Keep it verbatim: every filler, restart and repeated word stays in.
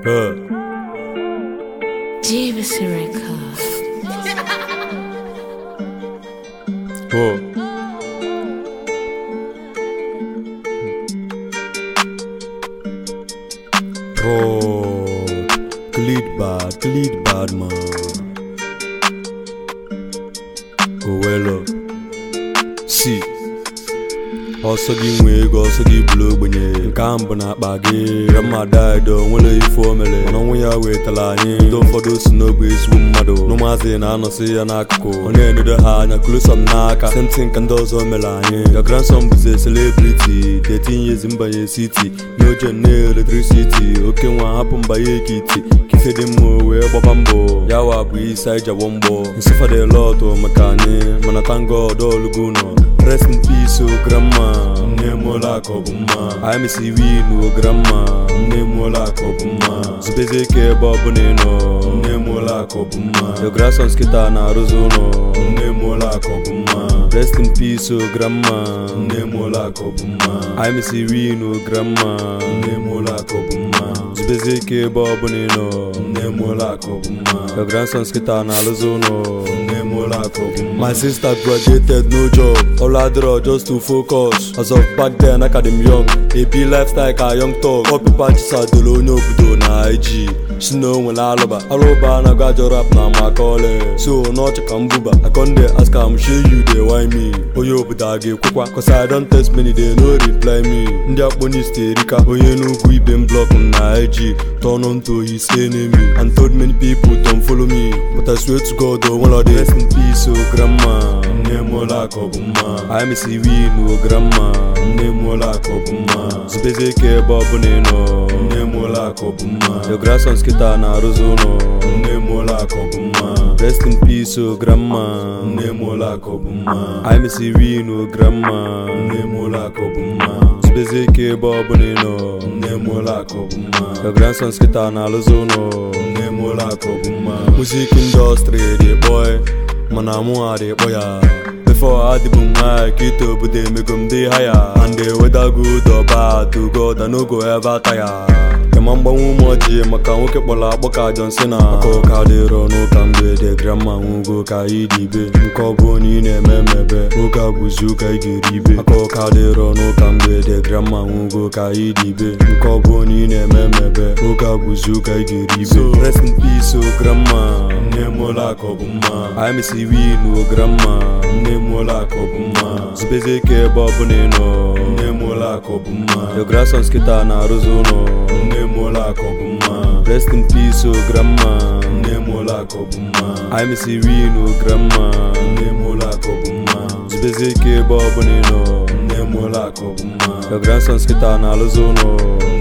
Uh. Davis Record. Whoa. Road. Glid bad, glid bad man. Go well up. See. Also gi nwe ego, also gi bulu ogbenye. Nke a mbụ na-akpa gị Ramada edo nwere ife omele mana ọnwụ ya wetala anyị. Ndị ụfọdụ si n'ogbe ezigbo mmadụ n'ụmụazị na-anọsị ya n'akụkụ ọ na-enedo ha anya close up n'aka same thing ka ndị ọzọ mere anyị. Your grandson bụzi a celebrity thirteen years mbanye city n'oje nne electricity oke nwa hapụ mbanye ekiti kife dị mma wee gbaba mbọ ya wa bụ isi anyị jawọ mbọ nsifade lot maka anyị mana thank God olugo nọ. Rest in peace, oh grandma. Nne mola kobuma. I miss you, no grandma. Nne mola kobuma. Zubeze ke babu neno. Nne mola kobuma. Your grandson's kita na rozono. Nne mola kobuma. Rest in peace, oh grandma. Nne mola kobuma. I miss you, no grandma. Nne mola kobuma. Zubeze ke babu neno. Nne mola kobuma. Your grandson's kita na rozono. Nne mola kobuma. My sister graduated, no job. All I draw just to focus. As of back then, I got them young. A B lifestyle, a young talk. Up patches are the low no good on I G. She know when I love her. I love her and I got your rap now, my calling. So, not a kambuba. I come there, ask her, I'm sure you, they why me. Oh, you but I give kukwa. Cause I don't text many, they no reply me. India money stay rika. Oh, you know, we been blocked on I G. Turn on to his enemy. And told many people don't follow me. But I swear to God, don't want to rest in peace, oh grandma. Nemola kobuma. I miss you, no grandma. Nemola kobuma. Zubeze ke babu neno. Nemola kobuma. Your grandson's kita na rozono. Nemola kobuma. Rest in peace, oh grandma. Nemola kobuma. I miss you, no grandma. Nemola kobuma. Zubeze ke babu neno. Nemola kobuma. Your grandson's kita na rozono. Nemola kobuma. Music industry, the boy. Mana mua de boya. Before I did boom high, Kito but they make them day higher. And they whether good or bad to God, I no go ever tire. Kemamba umoji, maka uke bola boka John Cena. Ako kadero no kambe de grandma ungo ka idibe. Nko boni ne memebe, uka buzu ka igiribe. Ako kadero no kambe de grandma ungo ka idibe. Nko boni ne memebe, uka buzu ka igiribe. So rest in peace, oh grandma. Nemola kobuma. I miss you, no grandma. Nemola kobuma. Zubeze ke babu neno. Nemola kobuma. Your grandson's kita na rozono. Nemola kobuma. Rest in peace, oh grandma. Nemola kobuma. I miss you, no grandma. Nemola kobuma. Zubeze ke babu neno. Nemola kobuma. Your grandson's kita na rozono.